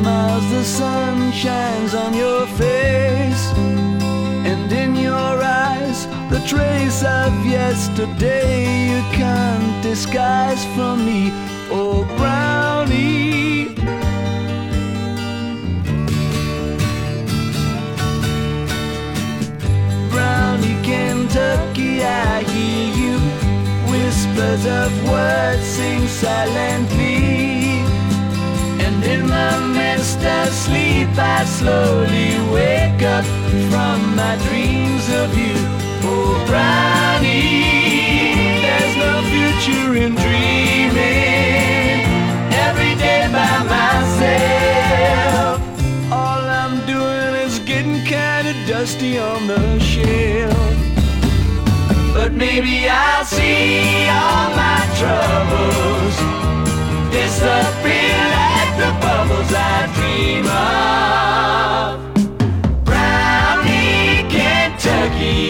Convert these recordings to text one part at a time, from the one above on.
miles the sun shines on your face, and in your eyes the trace of yesterday you can't disguise from me. Oh, brownie, brownie Kentucky, I hear you. Whispers of words sing silently, and in the mist of sleep I slowly wake up from my dreams of you. Oh, brownie, there's no future in dreaming every day by myself. All I'm doing is getting kinda dusty on the shelf. But maybe I'll see all my troubles disappear like the bubbles I dream of. Brownie, Kentucky.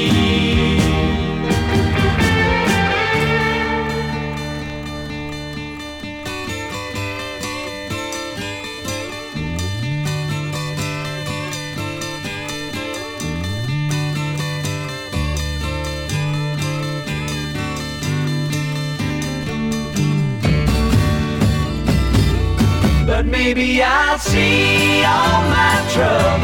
But maybe I'll see all my troubles